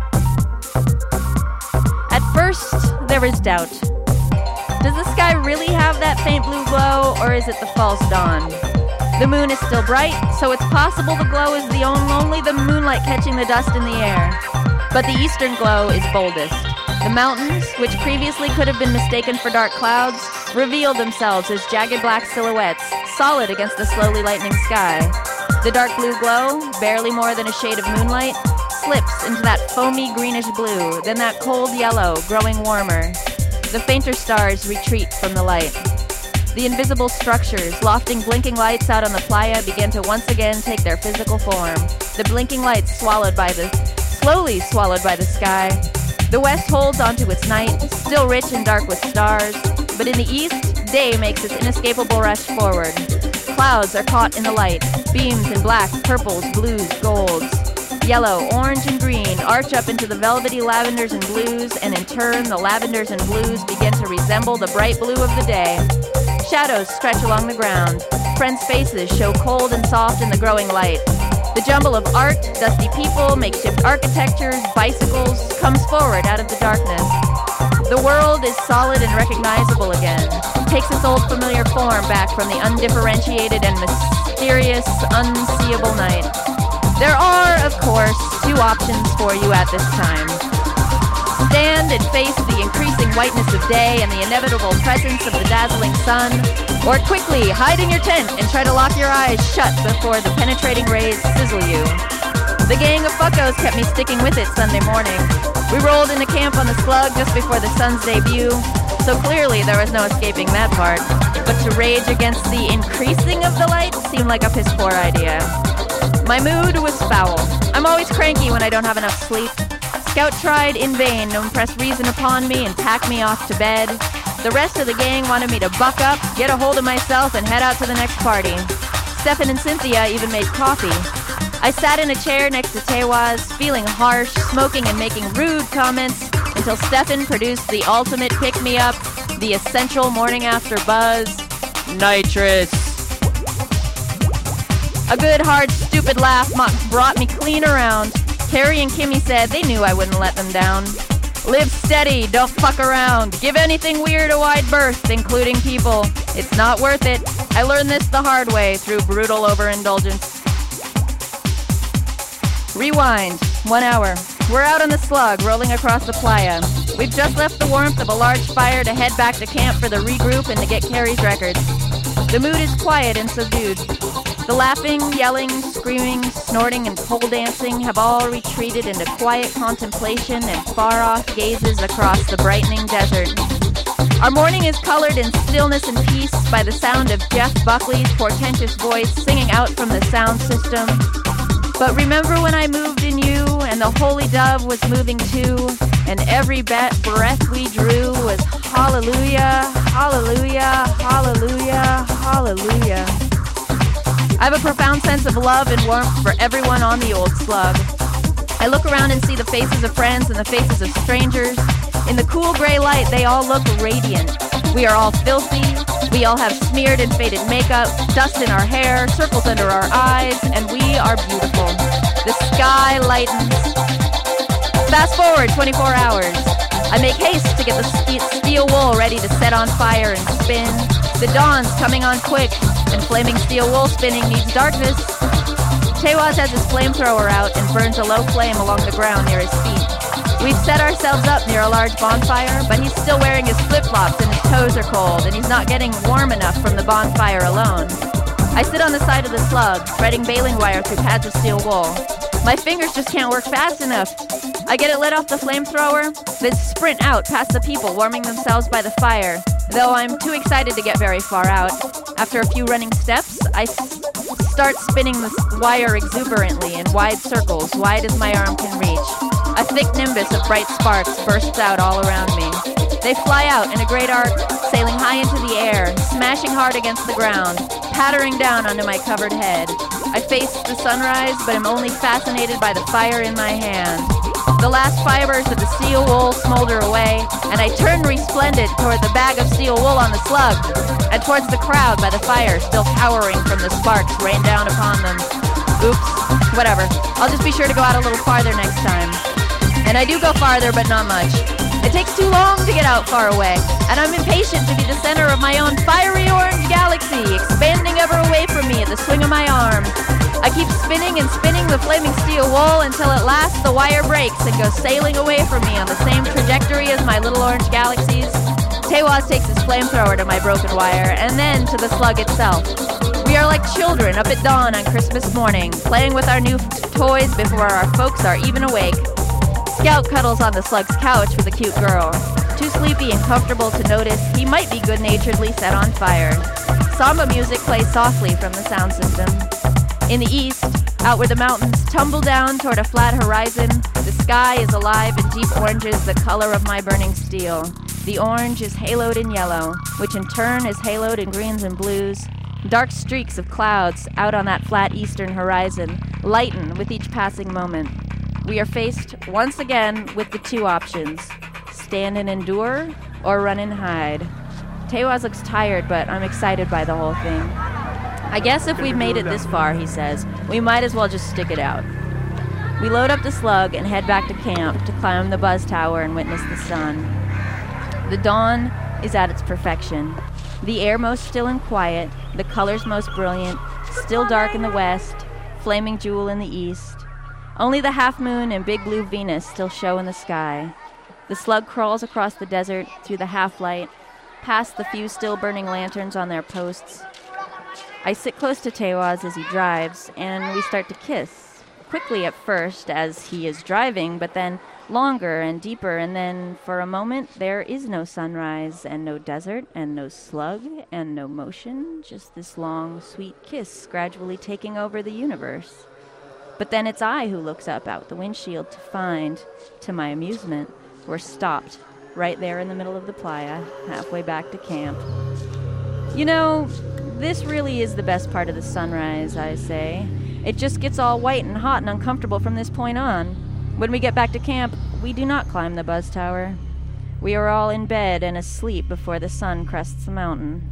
First, there is doubt. Does the sky really have that faint blue glow, or is it the false dawn? The moon is still bright, so it's possible the glow is only the moonlight catching the dust in the air. But the eastern glow is boldest. The mountains, which previously could have been mistaken for dark clouds, reveal themselves as jagged black silhouettes, solid against the slowly lightening sky. The dark blue glow, barely more than a shade of moonlight, slips into that foamy greenish blue, then that cold yellow, growing warmer. The fainter stars retreat from the light. The invisible structures, lofting blinking lights out on the playa, begin to once again take their physical form. The blinking lights slowly swallowed by the sky. The west holds onto its night, still rich and dark with stars, but in the east, day makes its inescapable rush forward. Clouds are caught in the light, beams in black, purples, blues, golds. Yellow, orange, and green arch up into the velvety lavenders and blues, and in turn, the lavenders and blues begin to resemble the bright blue of the day. Shadows stretch along the ground. Friends' faces show cold and soft in the growing light. The jumble of art, dusty people, makeshift architectures, bicycles, comes forward out of the darkness. The world is solid and recognizable again, takes its old familiar form back from the undifferentiated and mysterious, unseeable night. There are, of course, two options for you at this time. Stand and face the increasing whiteness of day and the inevitable presence of the dazzling sun, or quickly hide in your tent and try to lock your eyes shut before the penetrating rays sizzle you. The gang of fuckos kept me sticking with it Sunday morning. We rolled into camp on the slug just before the sun's debut, so clearly there was no escaping that part. But to rage against the increasing of the light seemed like a piss-poor idea. My mood was foul. I'm always cranky when I don't have enough sleep. Scout tried in vain to impress reason upon me and pack me off to bed. The rest of the gang wanted me to buck up, get a hold of myself, and head out to the next party. Stefan and Cynthia even made coffee. I sat in a chair next to Tewaz, feeling harsh, smoking and making rude comments, until Stefan produced the ultimate pick-me-up, the essential morning after buzz, nitrous. A good, hard, stupid laugh brought me clean around. Carrie and Kimmy said they knew I wouldn't let them down. Live steady, don't fuck around. Give anything weird a wide berth, including people. It's not worth it. I learned this the hard way through brutal overindulgence. Rewind. 1 hour. We're out on the slug, rolling across the playa. We've just left the warmth of a large fire to head back to camp for the regroup and to get Carrie's records. The mood is quiet and subdued. The laughing, yelling, screaming, snorting, and pole dancing have all retreated into quiet contemplation and far-off gazes across the brightening desert. Our morning is colored in stillness and peace by the sound of Jeff Buckley's portentous voice singing out from the sound system. But remember when I moved in you, and the holy dove was moving too, and every breath we drew was hallelujah, hallelujah, hallelujah, hallelujah. I have a profound sense of love and warmth for everyone on the old slug. I look around and see the faces of friends and the faces of strangers. In the cool gray light, they all look radiant. We are all filthy. We all have smeared and faded makeup, dust in our hair, circles under our eyes, and we are beautiful. The sky lightens. Fast forward 24 hours. I make haste to get the steel wool ready to set on fire and spin. The dawn's coming on quick, and flaming steel wool spinning needs darkness. Tewaz has his flamethrower out and burns a low flame along the ground near his feet. We've set ourselves up near a large bonfire, but he's still wearing his flip-flops and his toes are cold, and he's not getting warm enough from the bonfire alone. I sit on the side of the slug, threading baling wire through pads of steel wool. My fingers just can't work fast enough. I get it lit off the flamethrower, then sprint out past the people warming themselves by the fire, though I'm too excited to get very far out. After a few running steps, I start spinning the wire exuberantly in wide circles, wide as my arm can reach. A thick nimbus of bright sparks bursts out all around me. They fly out in a great arc, sailing high into the air, smashing hard against the ground, pattering down onto my covered head. I face the sunrise, but am only fascinated by the fire in my hand. The last fibers of the steel wool smolder away, and I turn resplendent toward the bag of steel wool on the slug, and towards the crowd by the fire, still cowering from the sparks rained down upon them. Oops, whatever. I'll just be sure to go out a little farther next time. And I do go farther, but not much. It takes too long to get out far away, and I'm impatient to be the center of my own fiery orange galaxy, expanding ever away from me at the swing of my arm. I keep spinning and spinning the flaming steel wool until at last the wire breaks and goes sailing away from me on the same trajectory as my little orange galaxies. Tewaz takes his flamethrower to my broken wire, and then to the slug itself. We are like children up at dawn on Christmas morning, playing with our new toys before our folks are even awake. Scout cuddles on the slug's couch with a cute girl. Too sleepy and comfortable to notice, he might be good-naturedly set on fire. Samba music plays softly from the sound system. In the east, out where the mountains tumble down toward a flat horizon, the sky is alive in deep oranges, the color of my burning steel. The orange is haloed in yellow, which in turn is haloed in greens and blues. Dark streaks of clouds out on that flat eastern horizon lighten with each passing moment. We are faced once again with the two options: stand and endure, or run and hide. Tewaz looks tired, but I'm excited by the whole thing. I guess if we've made it this far, he says, we might as well just stick it out. We load up the slug and head back to camp to climb the buzz tower and witness the sun. The dawn is at its perfection. The air most still and quiet, the colors most brilliant, still dark in the west, flaming jewel in the east. Only the half-moon and big blue Venus still show in the sky. The slug crawls across the desert through the half-light, past the few still burning lanterns on their posts. I sit close to Tewaz as he drives, and we start to kiss. Quickly at first, as he is driving, but then longer and deeper, and then, for a moment, there is no sunrise, and no desert, and no slug, and no motion, just this long, sweet kiss gradually taking over the universe. But then it's I who looks up out the windshield to find, to my amusement, we're stopped right there in the middle of the playa, halfway back to camp. You know, this really is the best part of the sunrise, I say. It just gets all white and hot and uncomfortable from this point on. When we get back to camp, we do not climb the buzz tower. We are all in bed and asleep before the sun crests the mountain.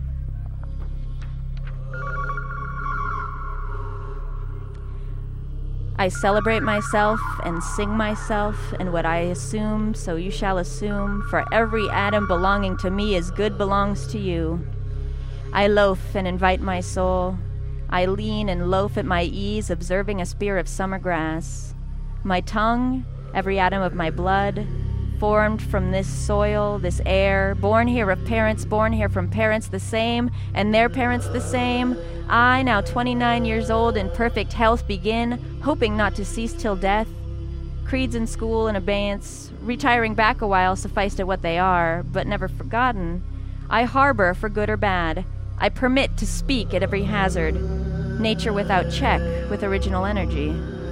I celebrate myself and sing myself, and what I assume, so you shall assume, for every atom belonging to me as good belongs to you. I loaf and invite my soul. I lean and loaf at my ease, observing a spear of summer grass. My tongue, every atom of my blood, formed from this soil, this air, born here of parents, born here from parents the same, and their parents the same. I, now 29 years old, in perfect health, begin, hoping not to cease till death. Creeds in school and abeyance, retiring back a while sufficed at what they are, but never forgotten. I harbor for good or bad. I permit to speak at every hazard. Nature without check, with original energy.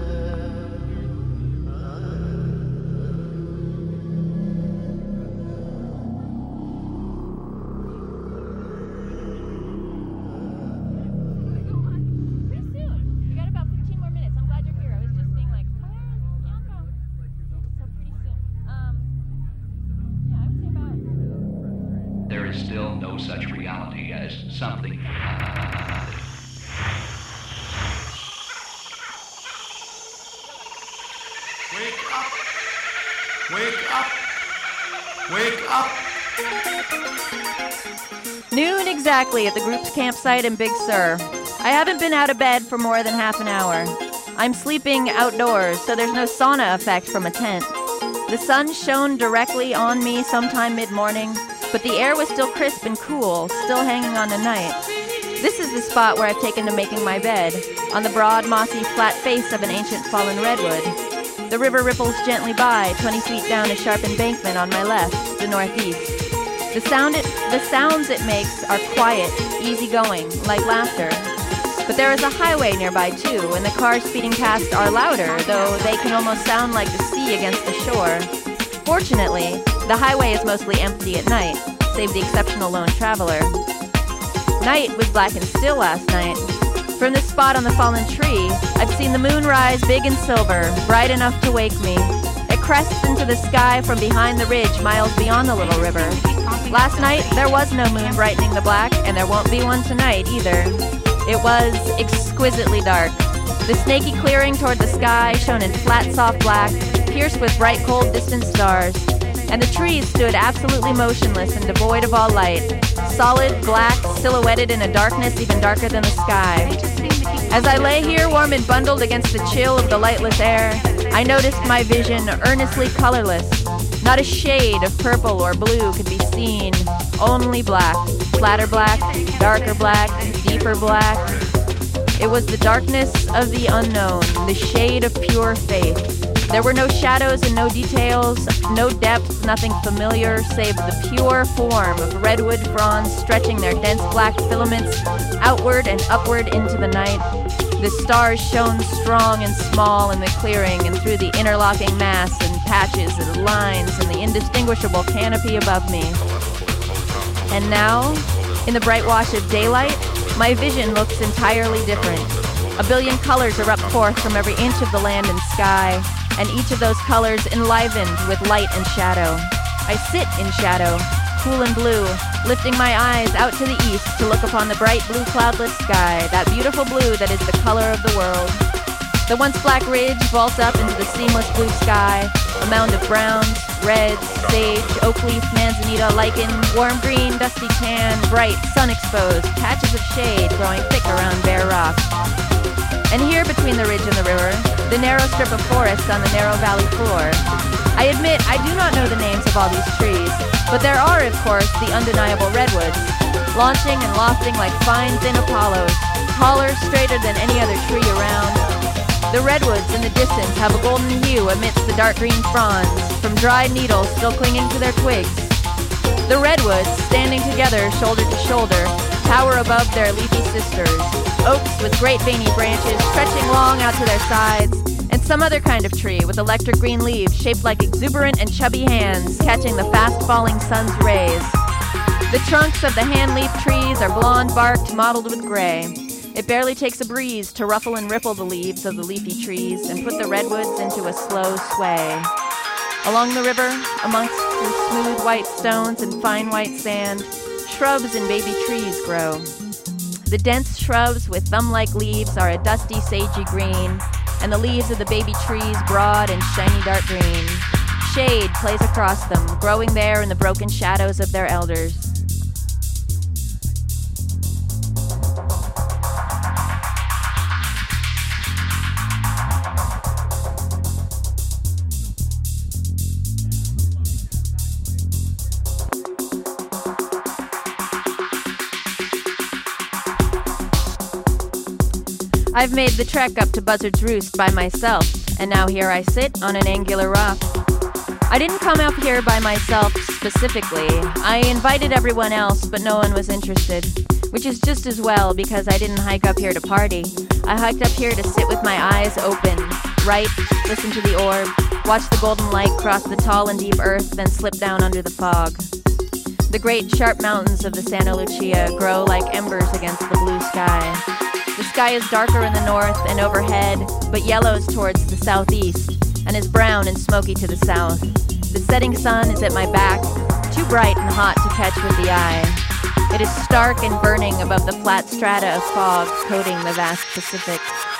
There is still no such reality as something. Wake up! Wake up! Wake up! Noon exactly at the group's campsite in Big Sur. I haven't been out of bed for more than half an hour. I'm sleeping outdoors, so there's no sauna effect from a tent. The sun shone directly on me sometime mid-morning, but the air was still crisp and cool, still hanging on the night. This is the spot where I've taken to making my bed, on the broad, mossy, flat face of an ancient fallen redwood. The river ripples gently by, 20 feet down a sharp embankment on my left, the northeast. The sounds it makes are quiet, easygoing, like laughter. But there is a highway nearby too, and the cars speeding past are louder, though they can almost sound like the sea against the shore. Fortunately, the highway is mostly empty at night, save the exceptional lone traveler. Night was black and still last night. From this spot on the fallen tree, I've seen the moon rise big and silver, bright enough to wake me. It crests into the sky from behind the ridge miles beyond the little river. Last night, there was no moon brightening the black, and there won't be one tonight either. It was exquisitely dark. The snaky clearing toward the sky shone in flat, soft black, pierced with bright, cold, distant stars. And the trees stood absolutely motionless and devoid of all light, solid, black, silhouetted in a darkness even darker than the sky. As I lay here warm and bundled against the chill of the lightless air, I noticed my vision earnestly colorless. Not a shade of purple or blue could be seen, only black, flatter black, darker black, deeper black. It was the darkness of the unknown, the shade of pure faith. There were no shadows and no details, no depth, nothing familiar, save the pure form of redwood fronds stretching their dense black filaments outward and upward into the night. The stars shone strong and small in the clearing and through the interlocking mass and patches and lines in the indistinguishable canopy above me. And now, in the bright wash of daylight, my vision looks entirely different. A billion colors erupt forth from every inch of the land and sky, and each of those colors enlivened with light and shadow. I sit in shadow, cool and blue, lifting my eyes out to the east to look upon the bright blue cloudless sky, that beautiful blue that is the color of the world. The once black ridge vaults up into the seamless blue sky, a mound of browns, reds, sage, oak leaf, manzanita, lichen, warm green, dusty tan, bright, sun-exposed, patches of shade growing thick around bare rock. And here between the ridge and the river, the narrow strip of forest on the narrow valley floor. I admit I do not know the names of all these trees, but there are, of course, the undeniable redwoods, launching and lofting like fine, thin Apollos, taller, straighter than any other tree around. The redwoods in the distance have a golden hue amidst the dark green fronds, from dried needles still clinging to their twigs. The redwoods, standing together shoulder to shoulder, tower above their leafy sisters, oaks with great veiny branches stretching long out to their sides, and some other kind of tree with electric green leaves shaped like exuberant and chubby hands catching the fast-falling sun's rays. The trunks of the hand-leaf trees are blonde-barked, mottled with gray. It barely takes a breeze to ruffle and ripple the leaves of the leafy trees and put the redwoods into a slow sway. Along the river, amongst the smooth white stones and fine white sand, shrubs and baby trees grow. The dense shrubs with thumb-like leaves are a dusty, sagey green, and the leaves of the baby trees broad and shiny dark green. Shade plays across them, growing there in the broken shadows of their elders. I've made the trek up to Buzzard's Roost by myself, and now here I sit on an angular rock. I didn't come up here by myself specifically. I invited everyone else, but no one was interested. Which is just as well, because I didn't hike up here to party. I hiked up here to sit with my eyes open, write, listen to the orb, watch the golden light cross the tall and deep earth, then slip down under the fog. The great sharp mountains of the Santa Lucia grow like embers against the blue sky. The sky is darker in the north and overhead, but yellows towards the southeast, and is brown and smoky to the south. The setting sun is at my back, too bright and hot to catch with the eye. It is stark and burning above the flat strata of fog coating the vast Pacific.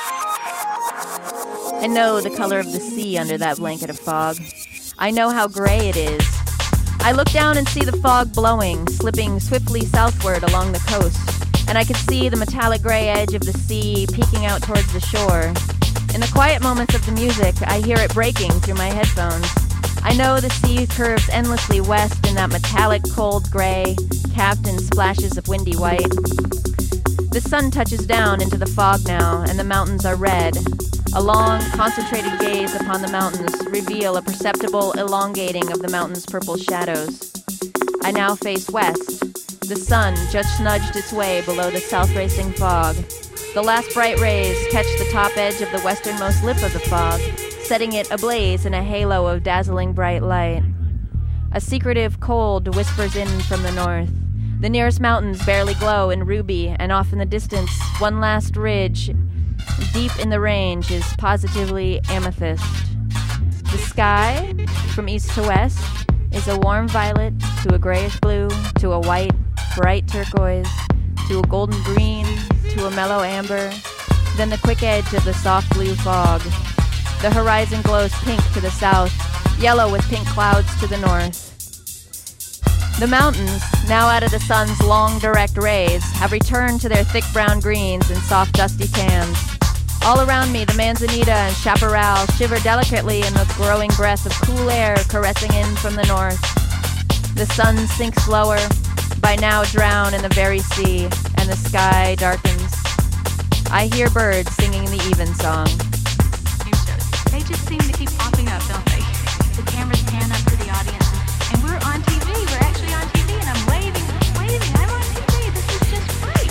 I know the color of the sea under that blanket of fog. I know how gray it is. I look down and see the fog blowing, slipping swiftly southward along the coast, and I can see the metallic gray edge of the sea peeking out towards the shore. In the quiet moments of the music, I hear it breaking through my headphones. I know the sea curves endlessly west in that metallic cold gray, capped in splashes of windy white. The sun touches down into the fog now, and the mountains are red. A long, concentrated gaze upon the mountains reveal a perceptible elongating of the mountains' purple shadows. I now face west. The sun just nudged its way below the south-racing fog. The last bright rays catch the top edge of the westernmost lip of the fog, setting it ablaze in a halo of dazzling bright light. A secretive cold whispers in from the north. The nearest mountains barely glow in ruby, and off in the distance, one last ridge, deep in the range, is positively amethyst. The sky, from east to west, is a warm violet to a grayish blue to a white, bright turquoise to a golden green to a mellow amber, then the quick edge of the soft blue fog. The horizon glows pink to the south, yellow with pink clouds to the north. The mountains, now out of the sun's long, direct rays, have returned to their thick brown greens and soft, dusty tans. All around me, the manzanita and chaparral shiver delicately in the growing breath of cool air caressing in from the north. The sun sinks lower, by now drown in the very sea, and the sky darkens. I hear birds singing the evensong. They just seem to keep popping up, don't they? The cameras pan up to the audience, and we're on TV. We're actually on TV, and I'm waving. I'm on TV. This is just great.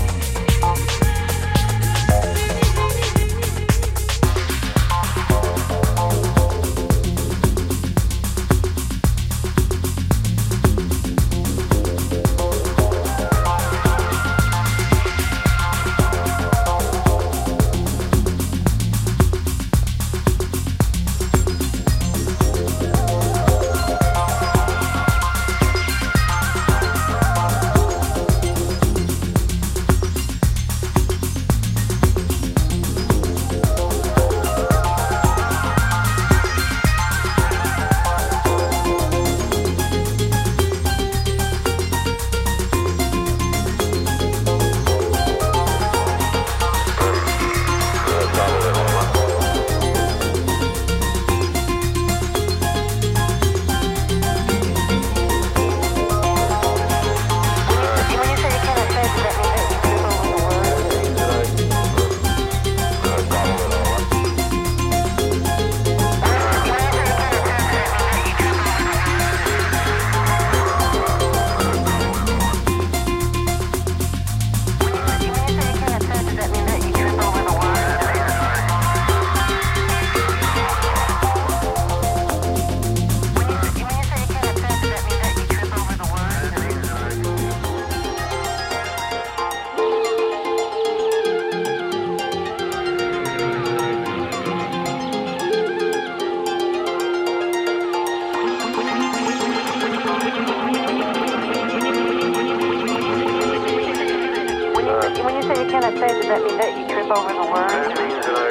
When you say you cannot say, does that mean that you trip over the word? That means that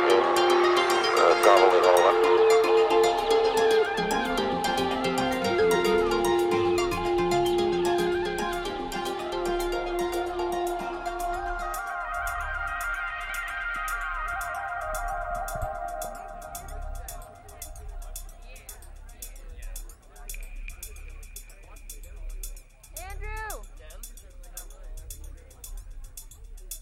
I gobble it all up.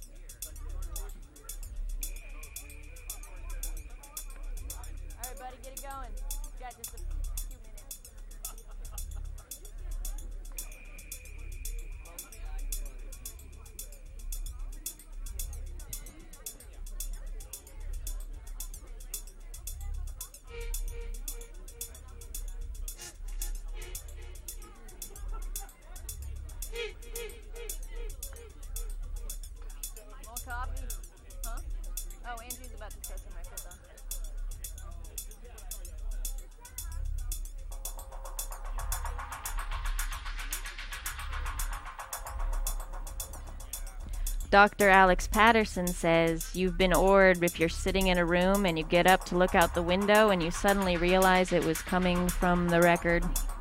Everybody get Dr. Alex Patterson says you've been ordered if you're sitting in a room and you get up to look out the window and you suddenly realize it was coming from the record.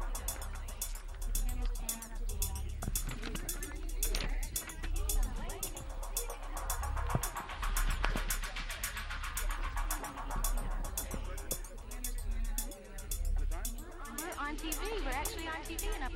We're on TV. We're actually on TV. And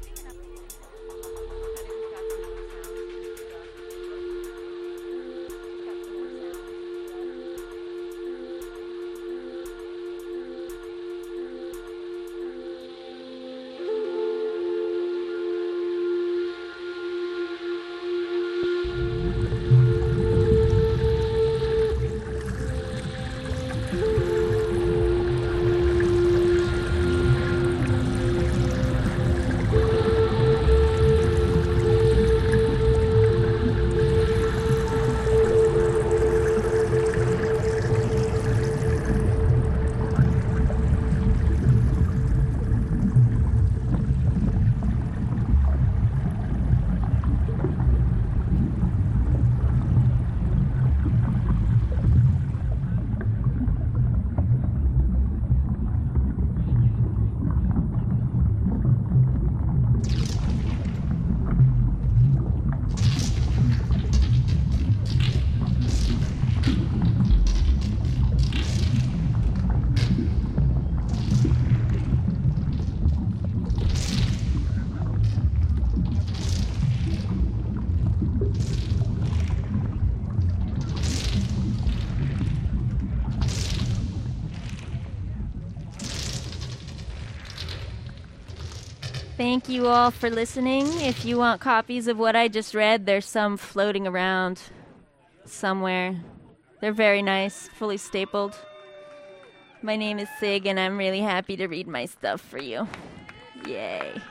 Thank you all for listening. If you want copies of what I just read, there's some floating around somewhere. They're very nice, fully stapled. My name is Sig, and I'm really happy to read my stuff for you. Yay.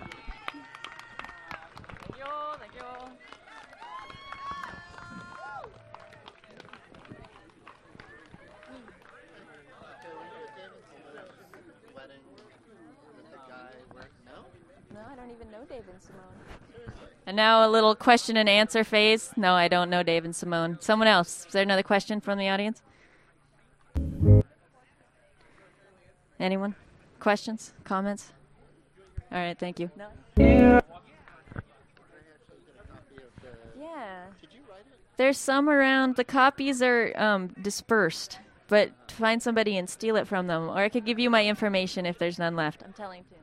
No, I don't even know Dave and Simone. And now a little question and answer phase. No, I don't know Dave and Simone. Someone else. Is there another question from the audience? Anyone? Questions? Comments? All right, thank you. No? Yeah. There's some around. The copies are dispersed, but find somebody and steal it from them. Or I could give you my information if there's none left. I'm telling you.